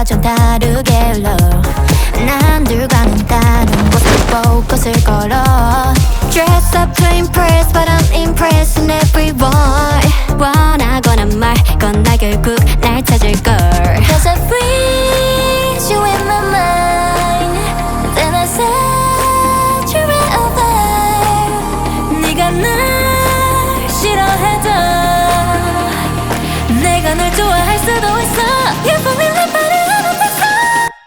좀 다르게 흘러 난 들과는 다른 곳을 포커스를 걸어 Dress up to impress but I'm impressing everyone 원하거나 말건 나 결국 날 찾을걸 Cause I freeze you in my mind Then I set you right over 네가 날 싫어해도 내가 널 좋아할 수도 있어 You fall in love but I don't think so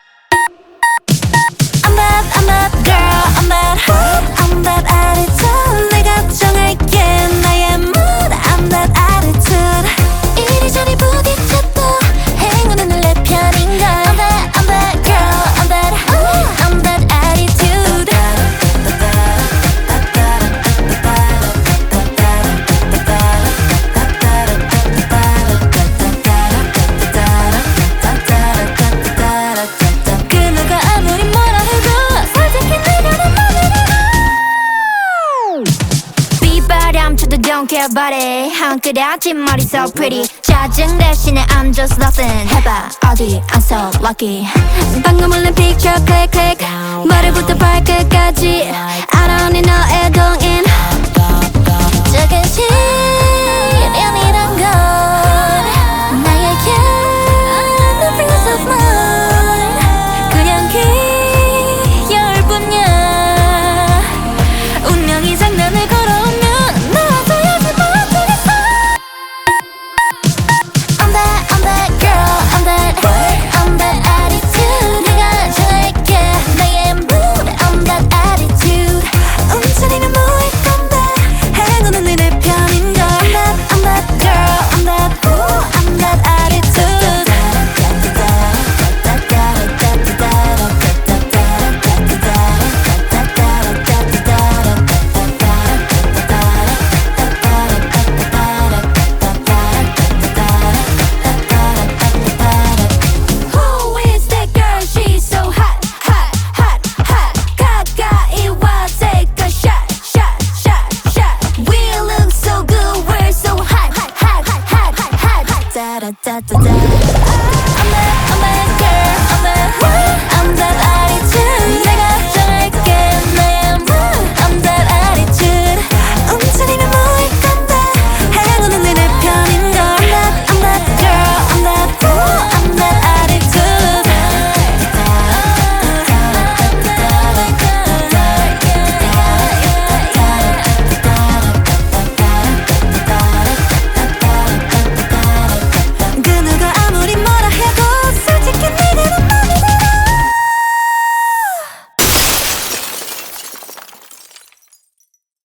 I'm bad girl I'm bad attitude 내가 정할게 나의 mood I'm bad attitude 이리저리 부딪혀도 행운은 내 편인걸 I'm bad girl I'm bad attitude 그 누가 아무리 뭐라 해도 솔직히 내가 내 맘이라 비바람쳐도 don't care about it 한 끗에 앞뒷머리 so pretty 짜증 대신에 I'm just nothing 해봐 어디 I'm so lucky 방금 올린 picture click click 머리부터 발끝까지 I don't need 너의 동인 작은 시련이란 건 나에게 the peace of mind 그냥 귀여울 뿐이야 운명이 장난을 걸어오면 놓아줘야지 뭐 어쩌겠어 I'm that girl I'm that attitude 내가 정할게 나의 mood I'm that attitude 움츠리면 뭐일 건데 행운은 내 편인걸 I'm that girl I'm that attitude Who is that girl? She's so hot, hot, hot, hot. 가까이 와, take a shot, shot, shot, shot. We look so good, we're so hot, hot, hot, hot, hot, hot, hot. Da da da da da.